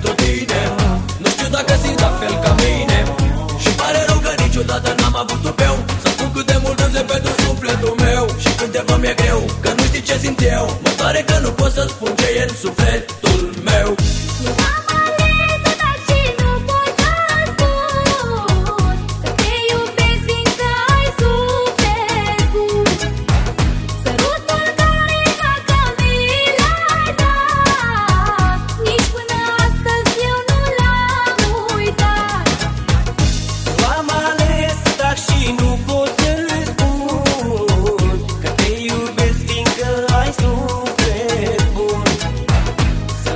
pentru tine. Nu știu dacă simți la fel ca mine și pare rău că niciodată n-am avut tupeu să spun cât de mult îți pentru sufletul meu. Și când te văd mi-e greu, că nu știi ce simt eu. Mă doare că nu pot să spun ce e în sufletul meu.